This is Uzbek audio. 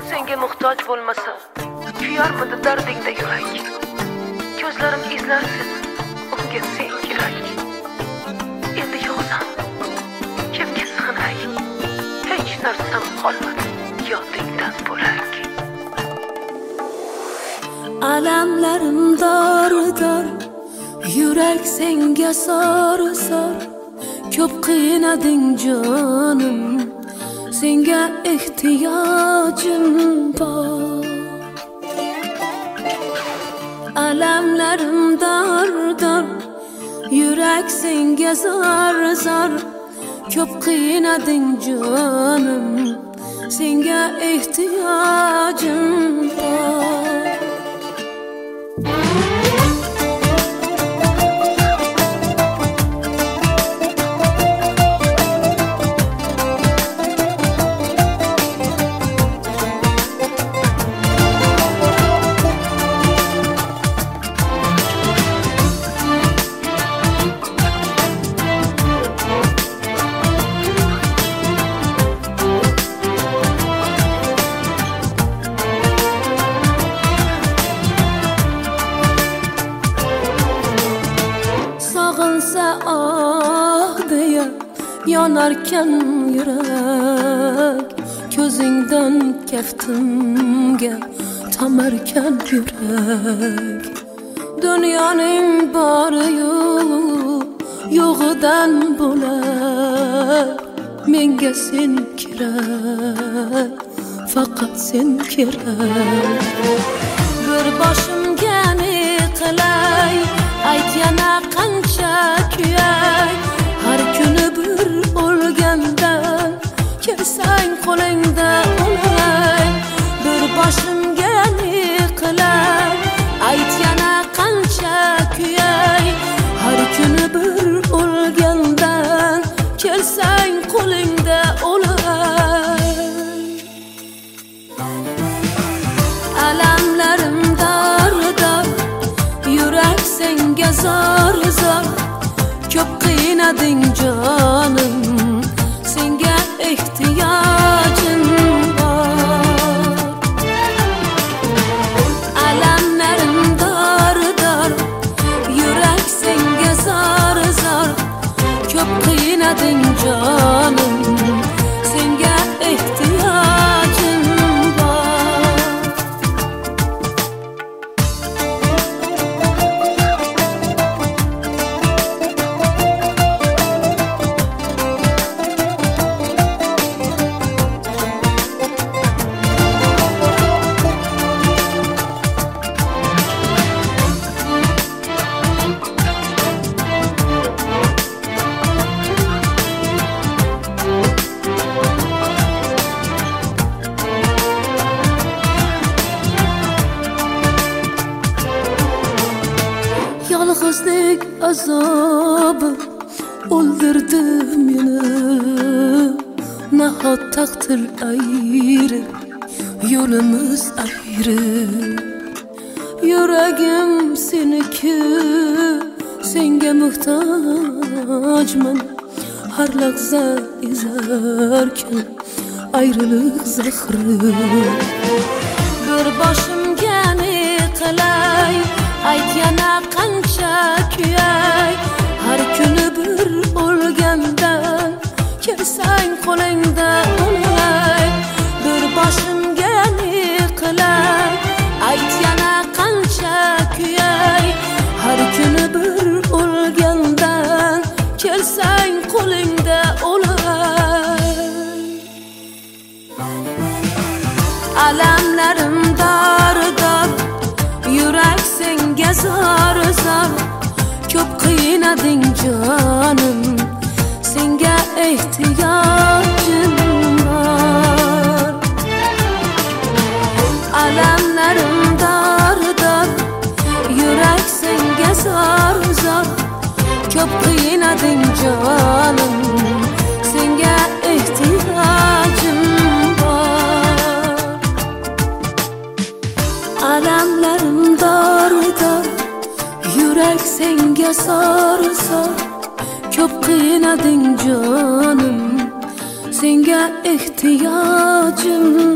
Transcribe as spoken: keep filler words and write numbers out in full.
senga muhtoj bo'lmasa kuyarmidi dardingda yurak. Ko'zlarim izlar seni, unga sen kerak. Endi yo'qsan, kimga sig'inay? Hech narsam qolmadi yodingdan bo'lak. Alamlarim dor-dor, yurak senga sor-sor. Ko'p qiynading jonim, senga ehtiyojim bor. Alamlarim dor-dor, yurak senga zor-zor. Ko'p qiynading jonim, senga ehtiyojim bor. Ah deya yonarkan yurak, ko'zingdan kaftimga tomarkan yurak. Dunyoning bori-yu yo'g'idan bo'lar, menga sen kerak, faqat sen kerak. Bir boshimga ne qilay, ayt yana qancha kuyay. Har kuni bir o'lgandan kelsang qo'lingda o'lay. Bir boshimga ne qilay, ayt yana qancha kuyay. Har kuni bir o'lgandan kelsang qo'lingda o'lay. Alamlarim dor-dor, yurak senga zor-zor. Ko'p qiynading jonim, senga ehtiyojim bor. Alamlarim dor-dor, yurak senga zor-zor. Ko'p qiynading jonim, senga ehtiyojim bor. Yolg'izlik azobi o'ldirdi meni. Nahot taqdir ayri, yo'limiz ayri. Yuragim seniki, senga muhtojman. Har lahza ezarkan ayriliq zahri. Bir boshimga ne qilay, ayt yana qancha kuyay. Har kuni bir o'lgandan kelsang qo'lingda o'lay. Bir boshimga ne qilay, ayt yana qancha kuyay. Har kuni bir o'lgandan kelsang qo'lingda o'lay. Alamlarim dor-dor, yurak senga zor-zor. Ko'p qiynading jonim, senga ehtiyojim bor. Alamlarim dor-dor, yurak senga zor-zor. Ko'p qiynading jonim, senga ehtiyojim bor. Alamlarim dor-dor, yurak senga zor-zor. Ko'p qiynading jonim, senga ehtiyojim